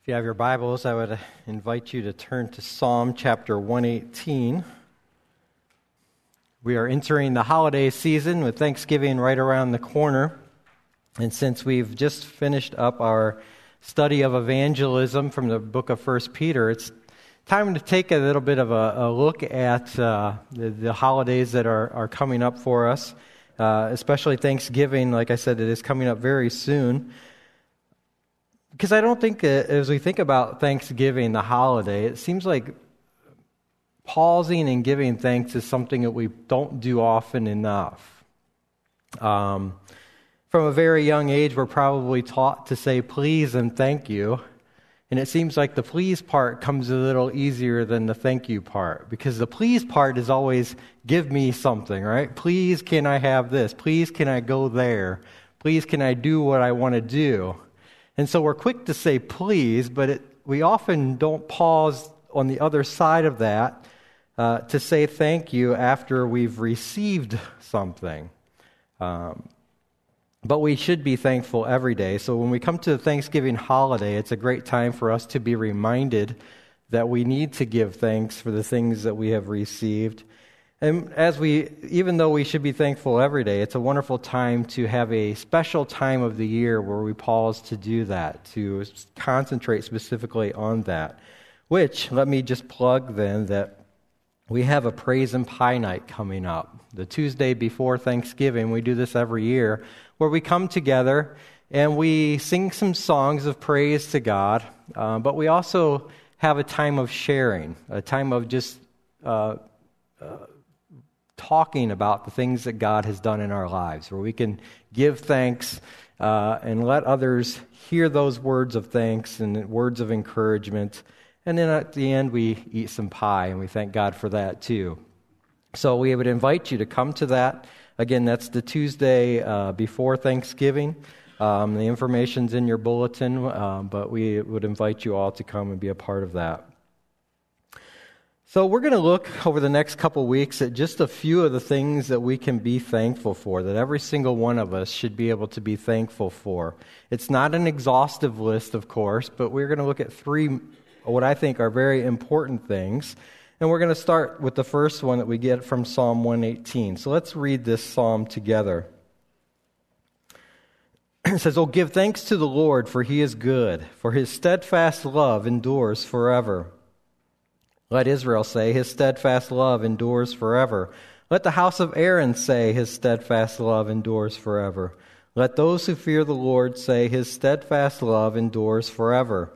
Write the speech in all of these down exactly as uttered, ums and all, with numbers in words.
If you have your Bibles, I would invite you to turn to Psalm chapter one eighteen. We are entering the holiday season with Thanksgiving right around the corner. And since we've just finished up our study of evangelism from the book of First Peter, it's time to take a little bit of a, a look at uh, the, the holidays that are, are coming up for us, uh, especially Thanksgiving. Like I said, it is coming up very soon. Because I don't think, that as we think about Thanksgiving, the holiday, it seems like pausing and giving thanks is something that we don't do often enough. Um, from a very young age, we're probably taught to say please and thank you. And it seems like the please part comes a little easier than the thank you part. Because the please part is always, give me something, right? Please, can I have this? Please, can I go there? Please, can I do what I want to do? And so we're quick to say please, but it, we often don't pause on the other side of that uh, to say thank you after we've received something. Um, but we should be thankful every day. So when we come to the Thanksgiving holiday, it's a great time for us to be reminded that we need to give thanks for the things that we have received. And as we, even though we should be thankful every day, it's a wonderful time to have a special time of the year where we pause to do that, to concentrate specifically on that. Which, let me just plug then that we have a Praise and Pie Night coming up. The Tuesday before Thanksgiving, we do this every year, where we come together and we sing some songs of praise to God, uh, but we also have a time of sharing, a time of just uh, uh, talking about the things that God has done in our lives, where we can give thanks uh, and let others hear those words of thanks and words of encouragement. And then at the end, we eat some pie, and we thank God for that too. So we would invite you to come to that. Again, that's the Tuesday uh, before Thanksgiving. Um, the information's in your bulletin, uh, but we would invite you all to come and be a part of that. So we're going to look over the next couple weeks at just a few of the things that we can be thankful for, that every single one of us should be able to be thankful for. It's not an exhaustive list, of course, but we're going to look at three, what I think are very important things. And we're going to start with the first one that we get from Psalm one eighteen. So let's read this psalm together. It says, "Oh, give thanks to the Lord, for he is good, for his steadfast love endures forever. Let Israel say, his steadfast love endures forever. Let the house of Aaron say, his steadfast love endures forever. Let those who fear the Lord say, his steadfast love endures forever.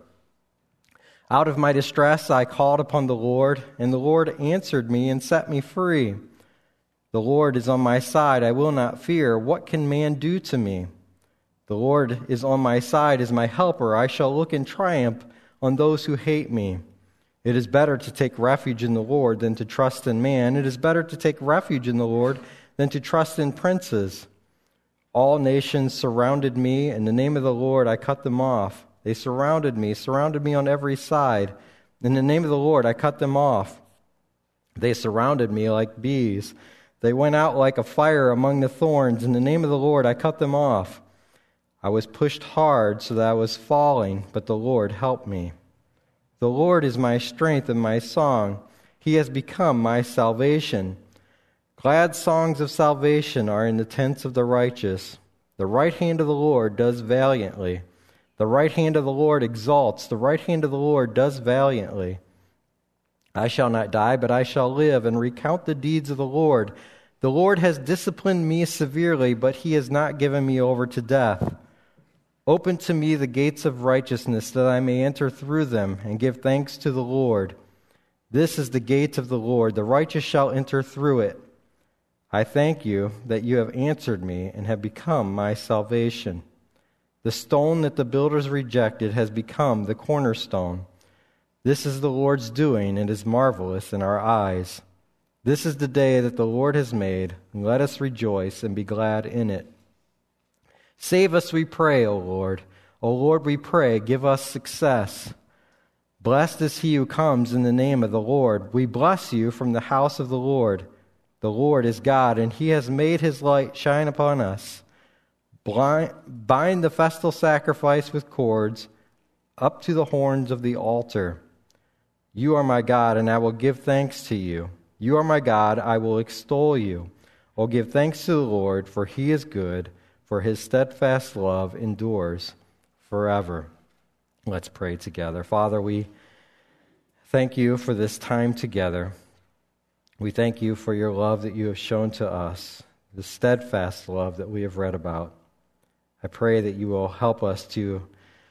Out of my distress I called upon the Lord, and the Lord answered me and set me free. The Lord is on my side, I will not fear. What can man do to me? The Lord is on my side as my helper. I shall look in triumph on those who hate me. It is better to take refuge in the Lord than to trust in man. It is better to take refuge in the Lord than to trust in princes. All nations surrounded me. In the name of the Lord, I cut them off. They surrounded me, surrounded me on every side. In the name of the Lord, I cut them off. They surrounded me like bees. They went out like a fire among the thorns. In the name of the Lord, I cut them off. I was pushed hard so that I was falling, but the Lord helped me. The Lord is my strength and my song. He has become my salvation. Glad songs of salvation are in the tents of the righteous. The right hand of the Lord does valiantly. The right hand of the Lord exalts. The right hand of the Lord does valiantly. I shall not die, but I shall live and recount the deeds of the Lord. The Lord has disciplined me severely, but he has not given me over to death. Open to me the gates of righteousness, that I may enter through them and give thanks to the Lord. This is the gate of the Lord. The righteous shall enter through it. I thank you that you have answered me and have become my salvation. The stone that the builders rejected has become the cornerstone. This is the Lord's doing, and is marvelous in our eyes. This is the day that the Lord has made, and let us rejoice and be glad in it. Save us, we pray, O Lord. O Lord, we pray, give us success. Blessed is he who comes in the name of the Lord. We bless you from the house of the Lord. The Lord is God, and he has made his light shine upon us. Blind, bind the festal sacrifice with cords. up to the horns of the altar. You are my God, and I will give thanks to you. You are my God, I will extol you. Oh, give thanks to the Lord, for he is good, for his steadfast love endures forever. Let's pray together. Father, we thank you for this time together. We thank you for your love that you have shown to us, the steadfast love that we have read about. I pray that you will help us to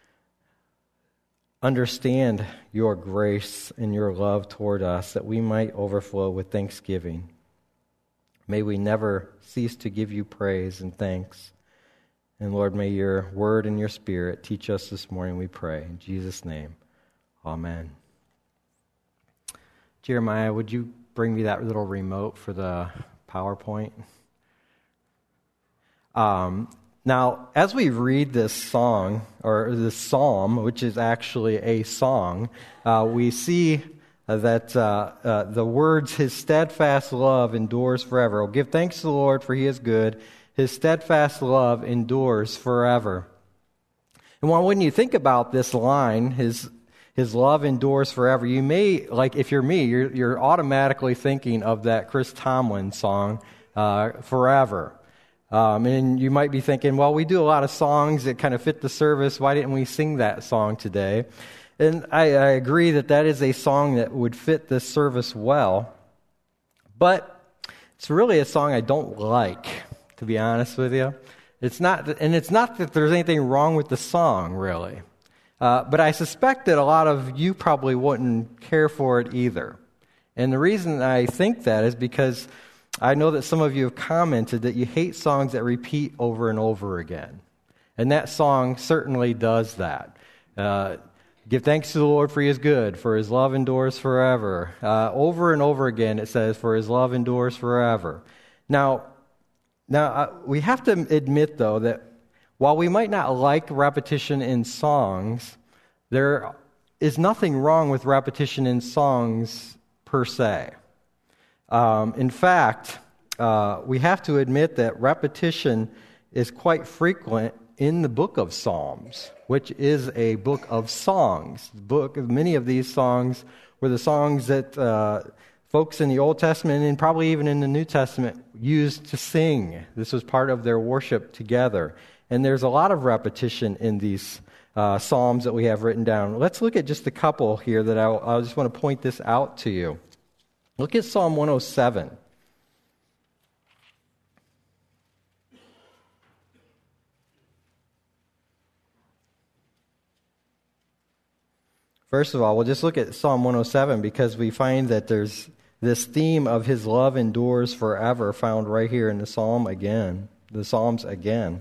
understand your grace and your love toward us, that we might overflow with thanksgiving. May we never cease to give you praise and thanks. And Lord, may your word and your spirit teach us this morning, we pray. In Jesus' name, amen. Jeremiah, would you bring me that little remote for the PowerPoint? Um, now, as we read this song, or this psalm, which is actually a song, uh, we see that uh, uh, the words, his steadfast love endures forever. Oh, give thanks to the Lord, for he is good. His steadfast love endures forever. And when you think about this line, his his love endures forever, you may, like if you're me, you're, you're automatically thinking of that Chris Tomlin song, uh, Forever. Um, and you might be thinking, well, we do a lot of songs that kind of fit the service. Why didn't we sing that song today? And I, I agree that that is a song that would fit this service well. But it's really a song I don't like, to be honest with you. It's not, and it's not that there's anything wrong with the song, really. Uh, but I suspect that a lot of you probably wouldn't care for it either. And the reason I think that is because I know that some of you have commented that you hate songs that repeat over and over again. And that song certainly does that. Uh, Give thanks to the Lord, for he is good, for his love endures forever. Uh, over and over again it says, for his love endures forever. Now, now uh, we have to admit, though, that while we might not like repetition in songs, there is nothing wrong with repetition in songs per se. Um, in fact, uh, we have to admit that repetition is quite frequent in the book of Psalms, which is a book of songs. The book of many of these songs were the songs that uh, folks in the Old Testament and probably even in the New Testament used to sing. This was part of their worship together. And there's a lot of repetition in these uh, psalms that we have written down. Let's look at just a couple here that I'll, I just want to point this out to you. Look at Psalm one oh seven. First of all, we'll just look at Psalm one oh seven because we find that there's this theme of his love endures forever found right here in the Psalm again, the Psalms again.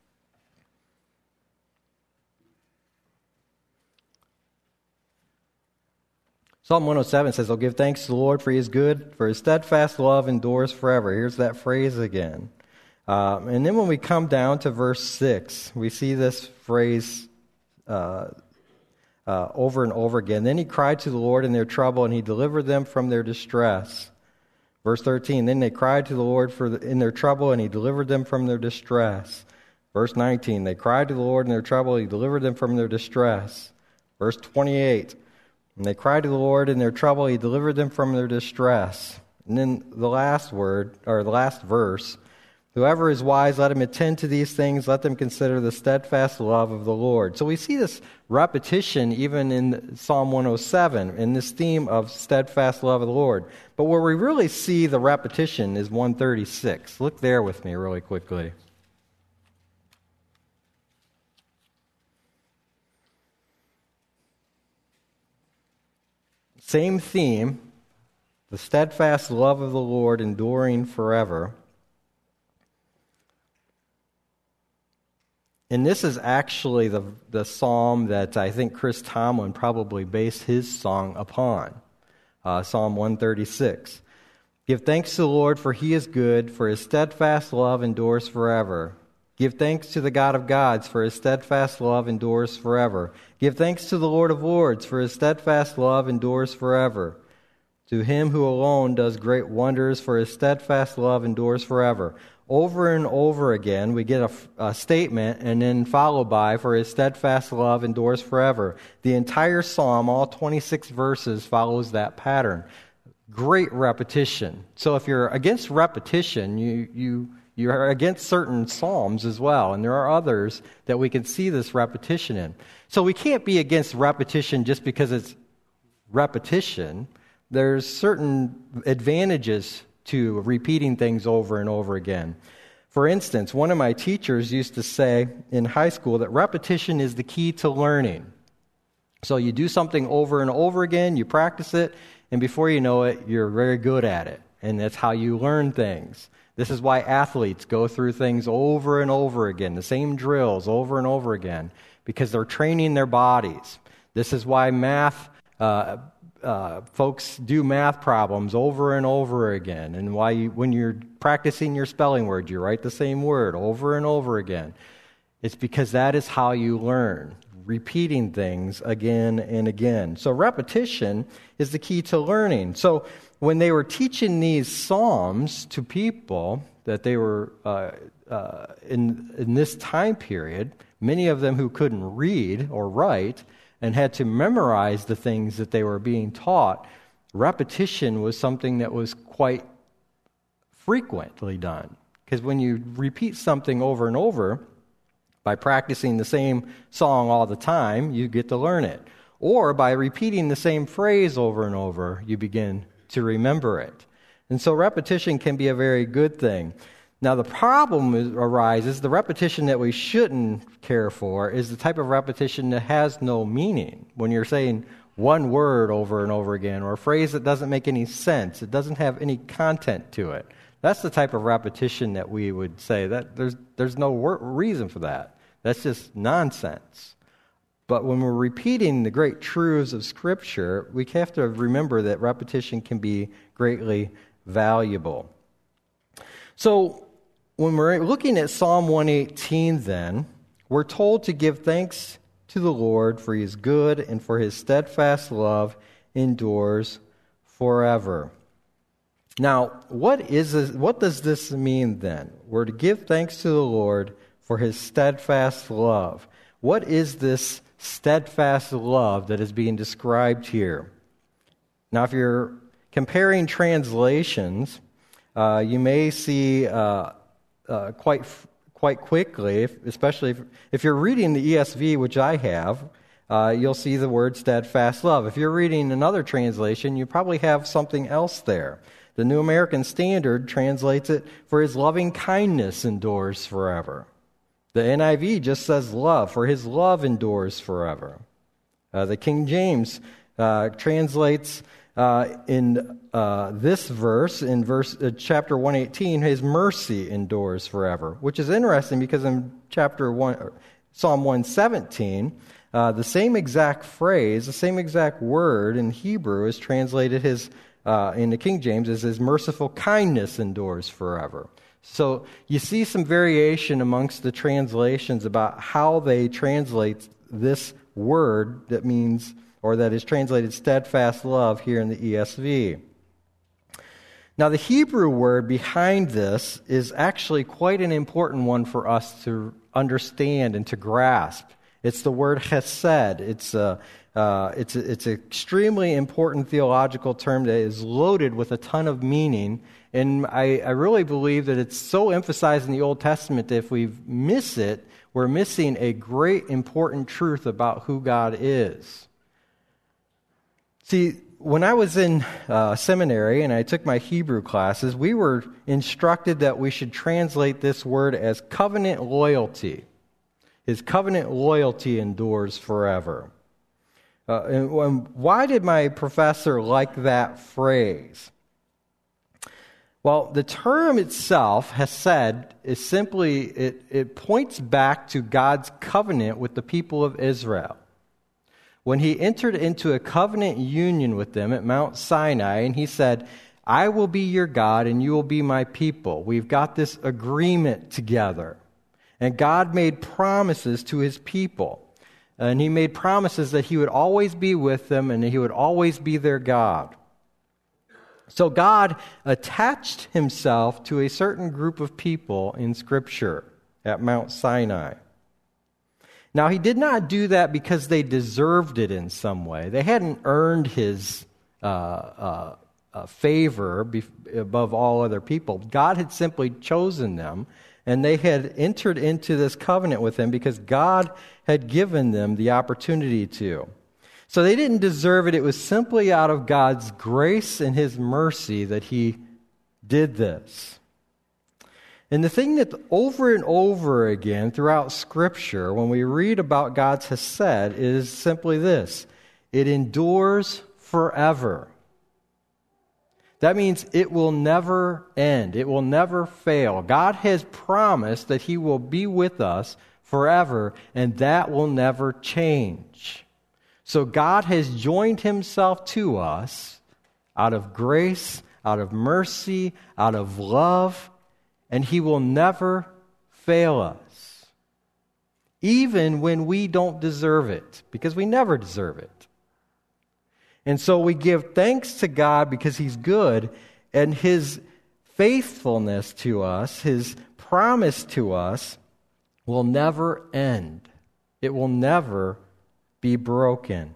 Psalm one oh seven says, "Oh, give thanks to the Lord, for he is good, for his steadfast love endures forever." Here's that phrase again. Um, and then when we come down to verse six, we see this phrase uh, uh, over and over again. "Then he cried to the Lord in their trouble, and he delivered them from their distress." Verse thirteen, "Then they cried to the Lord for the, in their trouble, and he delivered them from their distress." Verse nineteen, "They cried to the Lord in their trouble, and he delivered them from their distress." Verse twenty-eight, "And they cried to the Lord in their trouble, he delivered them from their distress." And then the last word, or the last verse, "Whoever is wise, let him attend to these things, let them consider the steadfast love of the Lord." So we see this repetition even in Psalm one oh seven, in this theme of steadfast love of the Lord. But where we really see the repetition is one thirty-six. Look there with me really quickly. Same theme, the steadfast love of the Lord enduring forever. And this is actually the, the psalm that I think Chris Tomlin probably based his song upon, uh, Psalm one thirty-six. "Give thanks to the Lord, for he is good, for his steadfast love endures forever. Give thanks to the God of gods, for his steadfast love endures forever. Give thanks to the Lord of lords, for his steadfast love endures forever. To him who alone does great wonders, for his steadfast love endures forever. over and over again, we get a, a statement and then followed by, for his steadfast love endures forever. The entire psalm, all twenty-six verses, follows that pattern. Great repetition. So if you're against repetition, you, you, you're against certain psalms as well, and there are others that we can see this repetition in. So we can't be against repetition just because it's repetition. There's certain advantages to repeating things over and over again. For instance, one of my teachers used to say in high school that repetition is the key to learning. So you do something over and over again, you practice it, and before you know it, you're very good at it. And that's how you learn things. This is why athletes go through things over and over again, the same drills over and over again, because they're training their bodies. This is why math uh, Uh, folks do math problems over and over again, and why you, when you're practicing your spelling word, you write the same word over and over again. It's because that is how you learn, repeating things again and again. So repetition is the key to learning. So when they were teaching these psalms to people that they were uh, uh, in in this time period, many of them who couldn't read or write and had to memorize the things that they were being taught, repetition was something that was quite frequently done. Because when you repeat something over and over, by practicing the same song all the time, you get to learn it. Or by repeating the same phrase over and over, you begin to remember it. And so repetition can be a very good thing. Now, the problem is, arises, the repetition that we shouldn't care for is the type of repetition that has no meaning. When you're saying one word over and over again, or a phrase that doesn't make any sense, it doesn't have any content to it. That's the type of repetition that we would say that there's there's no wor- reason for that. That's just nonsense. But when we're repeating the great truths of Scripture, we have to remember that repetition can be greatly valuable. So, when we're looking at Psalm one eighteen then, we're told to give thanks to the Lord for he is good and for his steadfast love endures forever. Now, what is this, what does this mean then? We're to give thanks to the Lord for his steadfast love. What is this steadfast love that is being described here? Now, if you're comparing translations, uh, you may see uh, Uh, quite quite quickly, if, especially if, if you're reading the E S V, which I have, uh, you'll see the word steadfast love. If you're reading another translation, you probably have something else there. The New American Standard translates it, for his loving kindness endures forever. The N I V just says love, for his love endures forever. Uh, the King James uh, translates uh, in uh, this verse, in verse uh, chapter one eighteen, his mercy endures forever, which is interesting because in chapter one, Psalm one seventeen, uh, the same exact phrase, the same exact word in Hebrew is translated his uh, in the King James as his merciful kindness endures forever. So you see some variation amongst the translations about how they translate this word that means, or that is translated steadfast love here in the E S V. Now, the Hebrew word behind this is actually quite an important one for us to understand and to grasp. It's the word chesed. It's a, uh, it's a, it's an extremely important theological term that is loaded with a ton of meaning. And I, I really believe that it's so emphasized in the Old Testament that if we miss it, we're missing a great important truth about who God is. See, when I was in uh, seminary and I took my Hebrew classes, we were instructed that we should translate this word as covenant loyalty. His covenant loyalty endures forever. Uh, and why did my professor like that phrase? Well, the term itself, hesed, is simply, it, it points back to God's covenant with the people of Israel. When he entered into a covenant union with them at Mount Sinai, and he said, I will be your God and you will be my people. We've got this agreement together. And God made promises to his people. And he made promises that he would always be with them and that he would always be their God. So God attached himself to a certain group of people in Scripture at Mount Sinai. Now, he did not do that because they deserved it in some way. They hadn't earned his uh, uh, uh, favor be- above all other people. God had simply chosen them, and they had entered into this covenant with him because God had given them the opportunity to. So they didn't deserve it. It was simply out of God's grace and his mercy that he did this. And the thing that over and over again throughout Scripture, when we read about God's Hesed, is simply this: it endures forever. That means it will never end. It will never fail. God has promised that he will be with us forever, and that will never change. So God has joined himself to us out of grace, out of mercy, out of love, and he will never fail us, even when we don't deserve it, because we never deserve it. And so we give thanks to God because he's good, and his faithfulness to us, his promise to us, will never end. It will never be broken.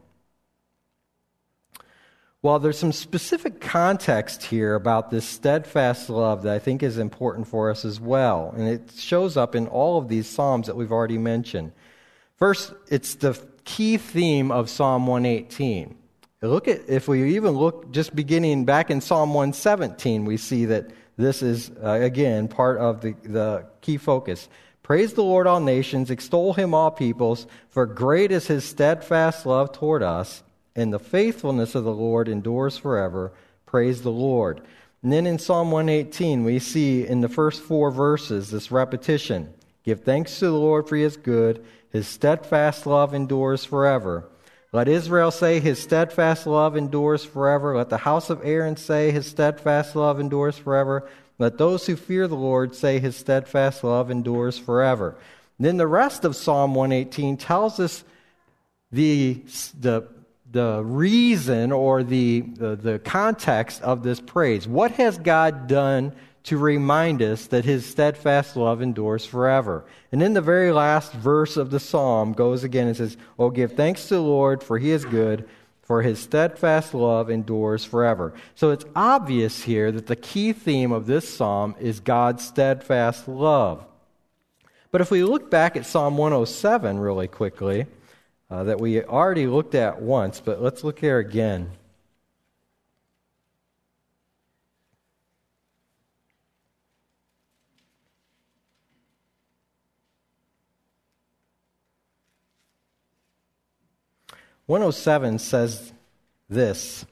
Well, there's some specific context here about this steadfast love that I think is important for us as well. And it shows up in all of these Psalms that we've already mentioned. First, it's the key theme of Psalm one eighteen. Look at, if we even look just beginning back in Psalm one seventeen, we see that this is, uh, again, part of the, the key focus. Praise the Lord, all nations, extol him, all peoples, for great is his steadfast love toward us, and the faithfulness of the Lord endures forever. Praise the Lord. And then in Psalm one eighteen, we see in the first four verses this repetition. Give thanks to the Lord, for he is good. His steadfast love endures forever. Let Israel say his steadfast love endures forever. Let the house of Aaron say his steadfast love endures forever. Let those who fear the Lord say his steadfast love endures forever. And then the rest of Psalm one eighteen tells us the the the reason or the, the, the context of this praise. What has God done to remind us that his steadfast love endures forever? And then the very last verse of the psalm goes again and says, "Oh, give thanks to the Lord, for he is good, for his steadfast love endures forever." So it's obvious here that the key theme of this psalm is God's steadfast love. But if we look back at Psalm one oh seven really quickly, Uh, that we already looked at once, but let's look there again. one oh seven says this: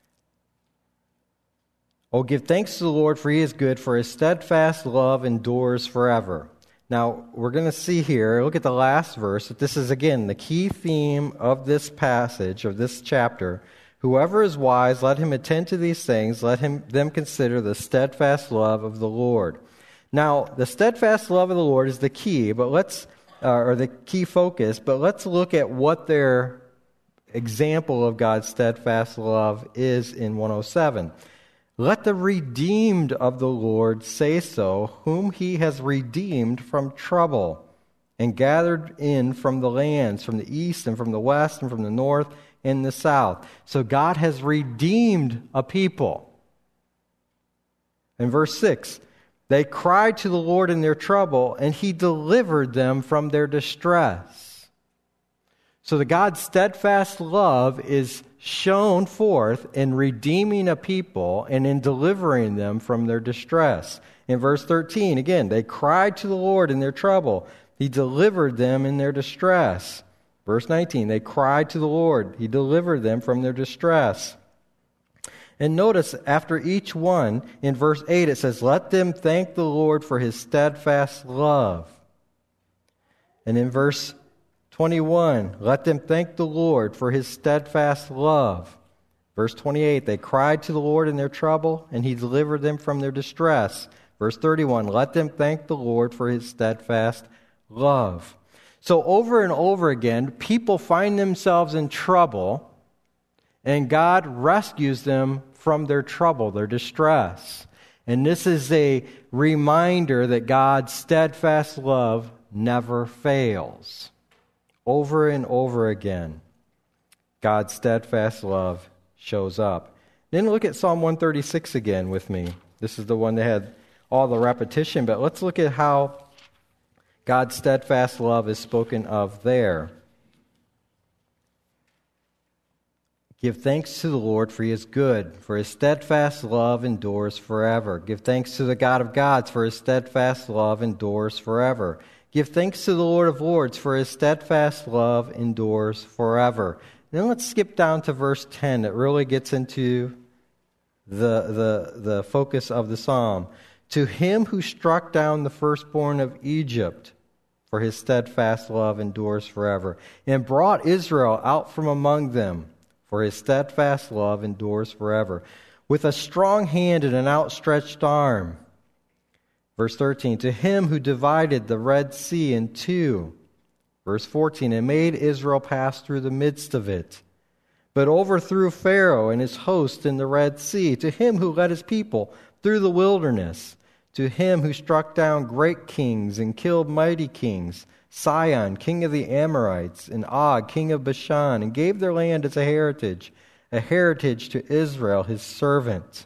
"Oh, give thanks to the Lord, for he is good, for his steadfast love endures forever." Now, we're going to see here, look at the last verse, that this is, again, the key theme of this passage, of this chapter. "Whoever is wise, let him attend to these things, let him them consider the steadfast love of the Lord." Now, the steadfast love of the Lord is the key, but let's, uh, or the key focus, but let's look at what their example of God's steadfast love is in one oh seven. "Let the redeemed of the Lord say so, whom he has redeemed from trouble, and gathered in from the lands, from the east and from the west and from the north and the south." So God has redeemed a people. In verse six, "They cried to the Lord in their trouble, and he delivered them from their distress." So the God's steadfast love is shown forth in redeeming a people and in delivering them from their distress. In verse thirteen, again, "They cried to the Lord in their trouble. He delivered them in their distress." Verse nineteen, "They cried to the Lord. He delivered them from their distress." And notice after each one, in verse eight, it says, "Let them thank the Lord for his steadfast love." And in verse twenty-one, "Let them thank the Lord for his steadfast love." Verse twenty-eight, "They cried to the Lord in their trouble, and he delivered them from their distress." Verse thirty-one, "Let them thank the Lord for his steadfast love." So over and over again, people find themselves in trouble, and God rescues them from their trouble, their distress. And this is a reminder that God's steadfast love never fails. Over and over again, God's steadfast love shows up. Then look at Psalm one thirty-six again with me. This is the one that had all the repetition, but let's look at how God's steadfast love is spoken of there. Give thanks to the Lord, for he is good, for his steadfast love endures forever. Give thanks to the God of gods, for his steadfast love endures forever. Give thanks to the Lord of lords, for his steadfast love endures forever. Then let's skip down to verse ten. It really gets into the, the, the focus of the psalm. To him who struck down the firstborn of Egypt, for his steadfast love endures forever, and brought Israel out from among them, for his steadfast love endures forever, with a strong hand and an outstretched arm. Verse thirteen, to him who divided the Red Sea in two. Verse fourteen, and made Israel pass through the midst of it, but overthrew Pharaoh and his host in the Red Sea. To him who led his people through the wilderness, to him who struck down great kings and killed mighty kings, Sihon, king of the Amorites, and Og, king of Bashan, and gave their land as a heritage, a heritage to Israel, his servant.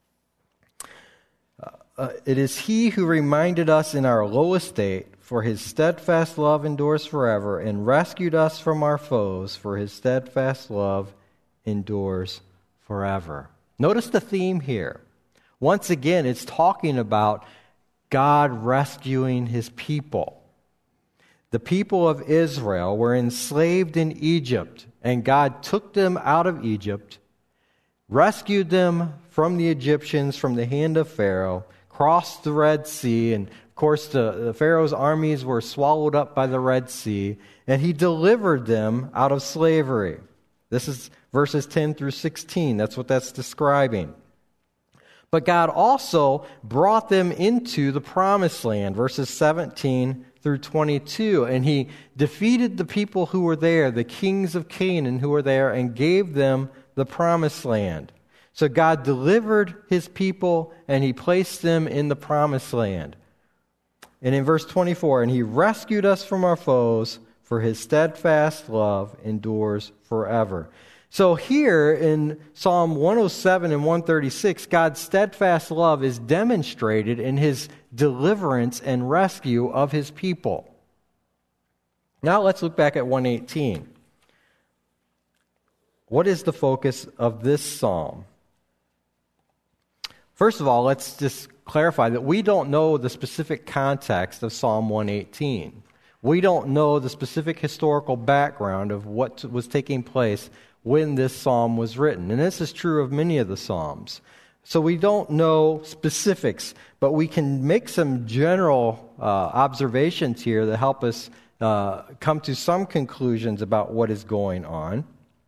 Uh, uh, it is he who reminded us in our low estate, for his steadfast love endures forever, and rescued us from our foes, for his steadfast love endures forever. Notice the theme here. Once again, it's talking about God rescuing his people. The people of Israel were enslaved in Egypt, and God took them out of Egypt, rescued them from the Egyptians, from the hand of Pharaoh, crossed the Red Sea, and of course the, the Pharaoh's armies were swallowed up by the Red Sea, and he delivered them out of slavery. This is verses ten through sixteen. That's what that's describing. But God also brought them into the promised land, verses seventeen through twenty-two, and he defeated the people who were there, the kings of Canaan who were there, and gave them the promised land. So God delivered his people, and he placed them in the promised land. And in verse twenty-four, and he rescued us from our foes, for his steadfast love endures forever. So here in Psalm one oh seven and one thirty-six, God's steadfast love is demonstrated in his deliverance and rescue of his people. Now let's look back at one eighteen. What is the focus of this psalm? First of all, let's just clarify that we don't know the specific context of Psalm one eighteen. We don't know the specific historical background of what was taking place when this psalm was written. And this is true of many of the psalms. So we don't know specifics, but we can make some general uh, observations here that help us uh, come to some conclusions about what is going on.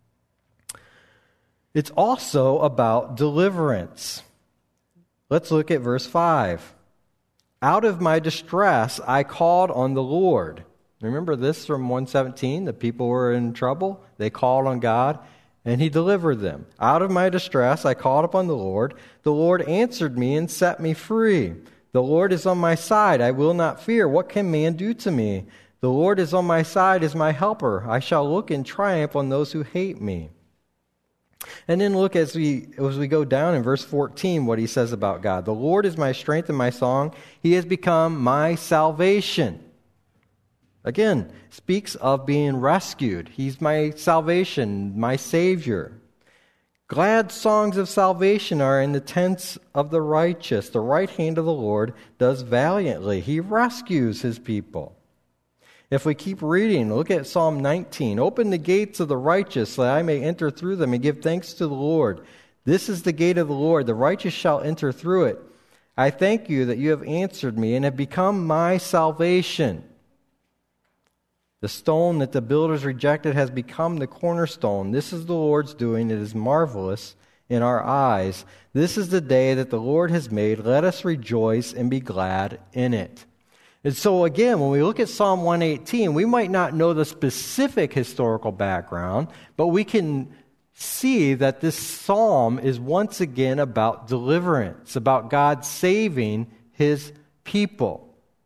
It's also about deliverance. Let's look at verse five. Out of my distress I called on the Lord. Remember this from one seventeen? The people were in trouble. They called on God, and he delivered them. Out of my distress I called upon the Lord. The Lord answered me and set me free. The Lord is on my side. I will not fear. What can man do to me? The Lord is on my side as my helper. I shall look in triumph on those who hate me. And then look as we as we go down in verse fourteen what he says about God. The Lord is my strength and my song. He has become my salvation. Again, speaks of being rescued. He's my salvation, my Savior. Glad songs of salvation are in the tents of the righteous. The right hand of the Lord does valiantly. He rescues his people. If we keep reading, look at Psalm nineteen. Open the gates of the righteous, so that I may enter through them and give thanks to the Lord. This is the gate of the Lord. The righteous shall enter through it. I thank you that you have answered me and have become my salvation. The stone that the builders rejected has become the cornerstone. This is the Lord's doing. It is marvelous in our eyes. This is the day that the Lord has made. Let us rejoice and be glad in it. And so again, when we look at Psalm one eighteen, we might not know the specific historical background, but we can see that this psalm is once again about deliverance, about God saving his people.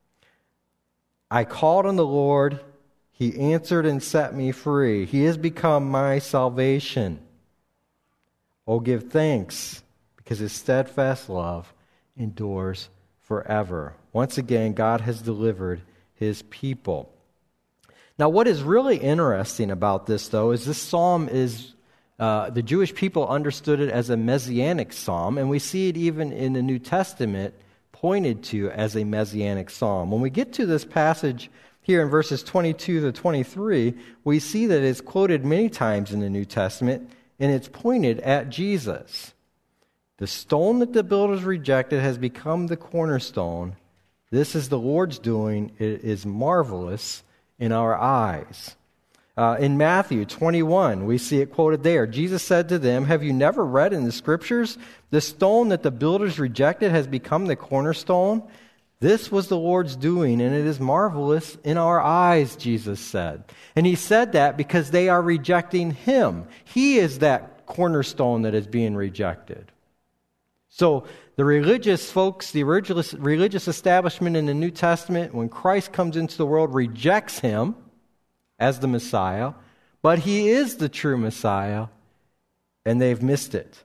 I called on the Lord, he answered and set me free. He has become my salvation. Oh, give thanks, because his steadfast love endures forever. Once again, God has delivered his people. Now, what is really interesting about this, though, is this psalm is, uh, the Jewish people understood it as a messianic psalm, and we see it even in the New Testament pointed to as a messianic psalm. When we get to this passage here in verses twenty-two to twenty-three, we see that it's quoted many times in the New Testament, and it's pointed at Jesus. The stone that the builders rejected has become the cornerstone. This is the Lord's doing. It is marvelous in our eyes. Uh, in Matthew twenty-one, we see it quoted there. Jesus said to them, have you never read in the Scriptures, the stone that the builders rejected has become the cornerstone? This was the Lord's doing, and it is marvelous in our eyes, Jesus said. And he said that because they are rejecting him. He is that cornerstone that is being rejected. So the religious folks, the religious, religious establishment in the New Testament, when Christ comes into the world, rejects him as the Messiah, but he is the true Messiah, and they've missed it.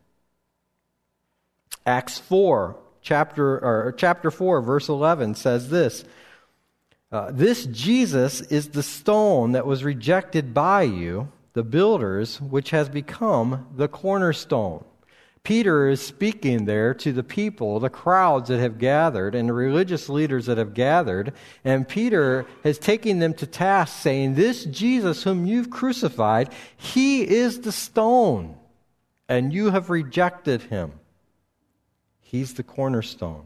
Acts four, chapter or chapter four, verse eleven says this: uh, "This Jesus is the stone that was rejected by you, the builders, which has become the cornerstone." Peter is speaking there to the people, the crowds that have gathered, and the religious leaders that have gathered. And Peter is taking them to task, saying, this Jesus whom you've crucified, he is the stone, and you have rejected him. He's the cornerstone.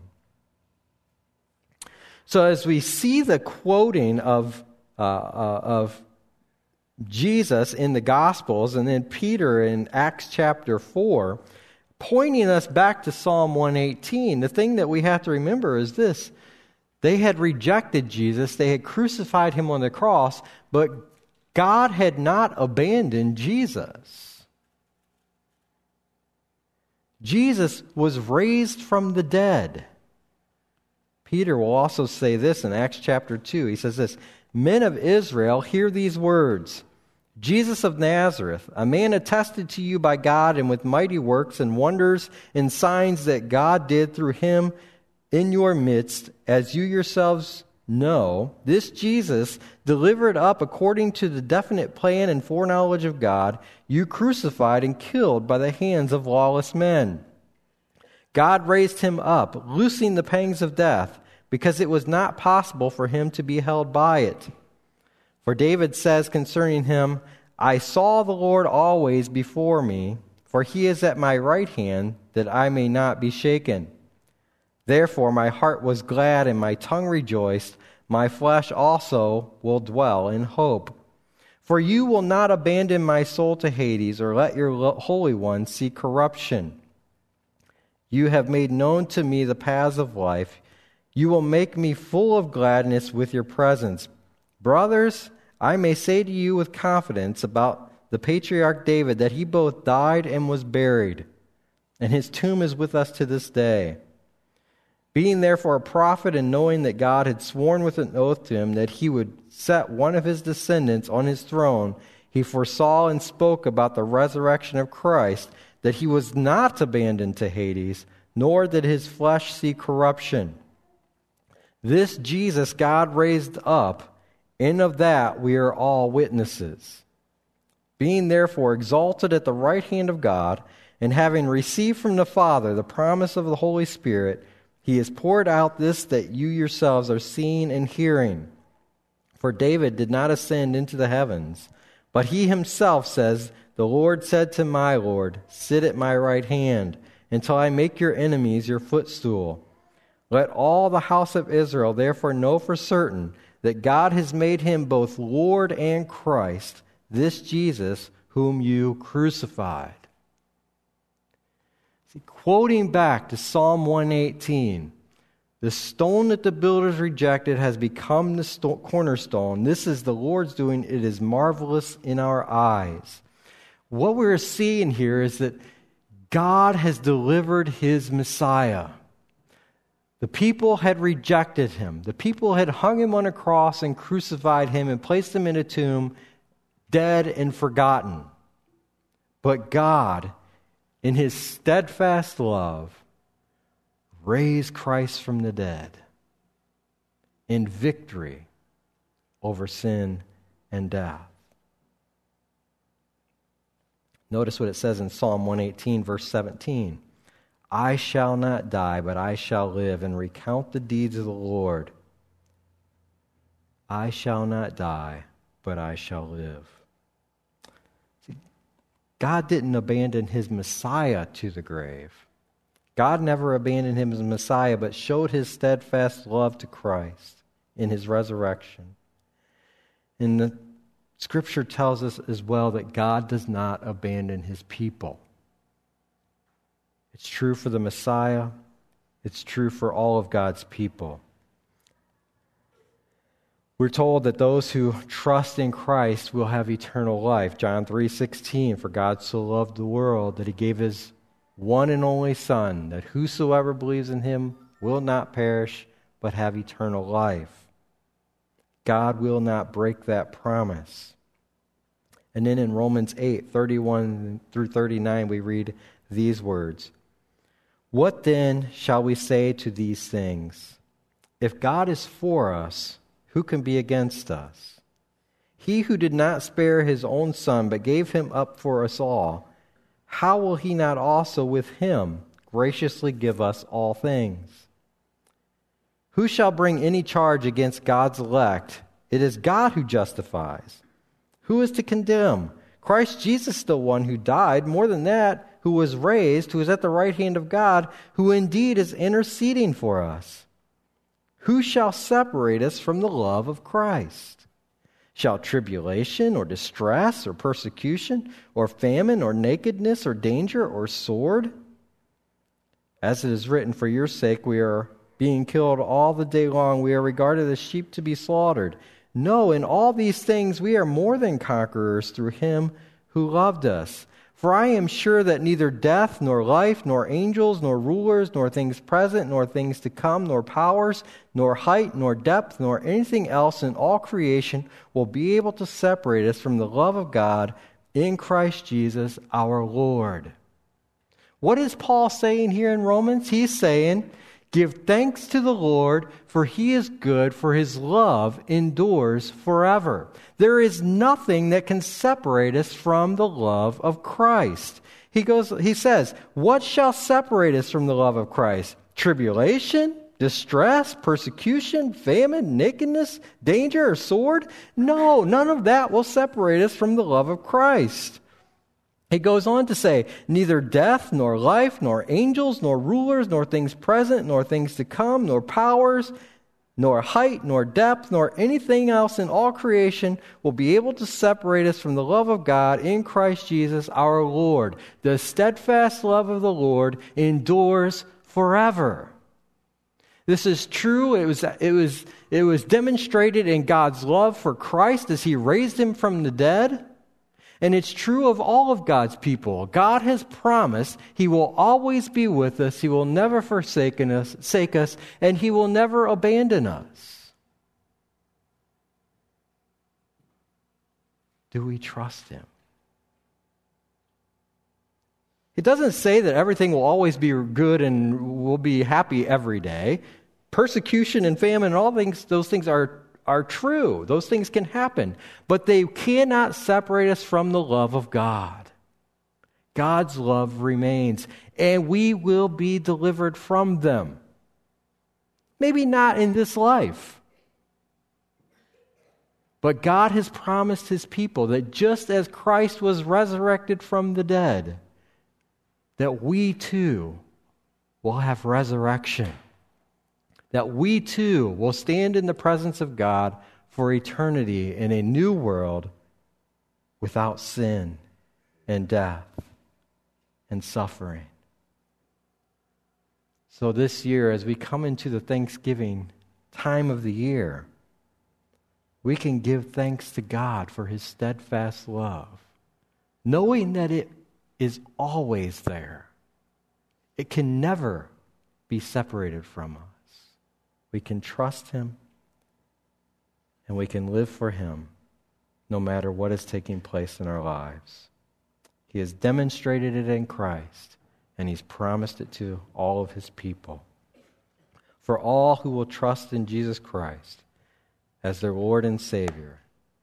So as we see the quoting of, uh, uh, of Jesus in the Gospels, and then Peter in Acts chapter four, pointing us back to Psalm one eighteen, the thing that we have to remember is this: they had rejected Jesus, they had crucified him on the cross, but God had not abandoned Jesus. Jesus was raised from the dead. Peter will also say this in Acts chapter two. He says this: "Men of Israel, hear these words. Jesus of Nazareth, a man attested to you by God and with mighty works and wonders and signs that God did through him in your midst, as you yourselves know, this Jesus, delivered up according to the definite plan and foreknowledge of God, you crucified and killed by the hands of lawless men. God raised him up, loosing the pangs of death, because it was not possible for him to be held by it. For David says concerning him, I saw the Lord always before me, for he is at my right hand, that I may not be shaken. Therefore my heart was glad and my tongue rejoiced. My flesh also will dwell in hope. For you will not abandon my soul to Hades, or let your Holy One see corruption. You have made known to me the paths of life. You will make me full of gladness with your presence. Brothers, I may say to you with confidence about the patriarch David that he both died and was buried, and his tomb is with us to this day. Being therefore a prophet, and knowing that God had sworn with an oath to him that he would set one of his descendants on his throne, he foresaw and spoke about the resurrection of Christ, that he was not abandoned to Hades, nor did his flesh see corruption. This Jesus God raised up, and of that we are all witnesses. Being therefore exalted at the right hand of God, and having received from the Father the promise of the Holy Spirit, he has poured out this that you yourselves are seeing and hearing. For David did not ascend into the heavens, but he himself says, the Lord said to my Lord, sit at my right hand, until I make your enemies your footstool. Let all the house of Israel therefore know for certain that God has made him both Lord and Christ, this Jesus whom you crucified." See, quoting back to Psalm one eighteen, the stone that the builders rejected has become the sto- cornerstone. This is the Lord's doing. It is marvelous in our eyes. what we're seeing here is that God has delivered his Messiah. The people had rejected him. The people had hung him on a cross and crucified him and placed him in a tomb, dead and forgotten. But God, in his steadfast love, raised Christ from the dead in victory over sin and death. Notice what it says in Psalm one eighteen, verse seventeen. I shall not die, but I shall live and recount the deeds of the Lord. I shall not die, but I shall live. See, God didn't abandon his Messiah to the grave. God never abandoned him as Messiah, but showed his steadfast love to Christ in his resurrection. And the Scripture tells us as well that God does not abandon his people. It's true for the Messiah. It's true for all of God's people. We're told that those who trust in Christ will have eternal life. John three sixteen, for God so loved the world that he gave his one and only Son, that whosoever believes in him will not perish, but have eternal life. God will not break that promise. And then in Romans eight, thirty-one through thirty-nine, we read these words. What then shall we say to these things? If God is for us, who can be against us? He who did not spare his own Son, but gave him up for us all, how will he not also with him graciously give us all things? Who shall bring any charge against God's elect? It is God who justifies. Who is to condemn? Christ Jesus is the one who died, more than that, who was raised, who is at the right hand of God, who indeed is interceding for us. Who shall separate us from the love of Christ? Shall tribulation or distress or persecution or famine or nakedness or danger or sword? As it is written, for your sake we are being killed all the day long. We are regarded as sheep to be slaughtered. No, in all these things we are more than conquerors through him who loved us. For I am sure that neither death, nor life, nor angels, nor rulers, nor things present, nor things to come, nor powers, nor height, nor depth, nor anything else in all creation will be able to separate us from the love of God in Christ Jesus our Lord. What is Paul saying here in Romans? He's saying, give thanks to the Lord, for he is good, for his love endures forever. There is nothing that can separate us from the love of Christ. He goes, he says, what shall separate us from the love of Christ? Tribulation, distress, persecution, famine, nakedness, danger, or sword? No, none of that will separate us from the love of Christ. He goes on to say, neither death, nor life, nor angels, nor rulers, nor things present, nor things to come, nor powers, nor height, nor depth, nor anything else in all creation will be able to separate us from the love of God in Christ Jesus our Lord. The steadfast love of the Lord endures forever. This is true. It was, it was, it was demonstrated in God's love for Christ as he raised him from the dead. And it's true of all of God's people. God has promised he will always be with us. He will never forsake us, forsake us, and he will never abandon us. Do we trust him? It doesn't say that everything will always be good and we'll be happy every day. Persecution and famine and all things, those things are are true. Those things can happen. But they cannot separate us from the love of God. God's love remains, and we will be delivered from them. Maybe not in this life. But God has promised his people that just as Christ was resurrected from the dead, that we too will have resurrection. That we too will stand in the presence of God for eternity in a new world without sin and death and suffering. So this year, as we come into the Thanksgiving time of the year, we can give thanks to God for his steadfast love knowing that it is always there. It can never be separated from us. We can trust Him, and we can live for Him no matter what is taking place in our lives. He has demonstrated it in Christ, and He's promised it to all of His people. For all who will trust in Jesus Christ as their Lord and Savior,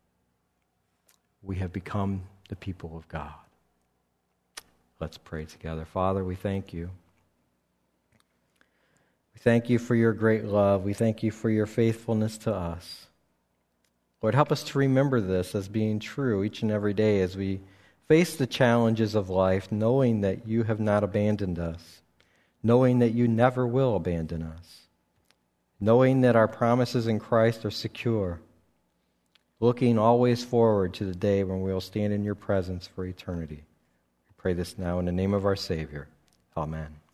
we have become the people of God. Let's pray together. Father, we thank You. We thank You for Your great love. We thank You for Your faithfulness to us. Lord, help us to remember this as being true each and every day as we face the challenges of life, knowing that You have not abandoned us, knowing that You never will abandon us, knowing that our promises in Christ are secure, looking always forward to the day when we will stand in Your presence for eternity. We pray this now in the name of our Savior. Amen.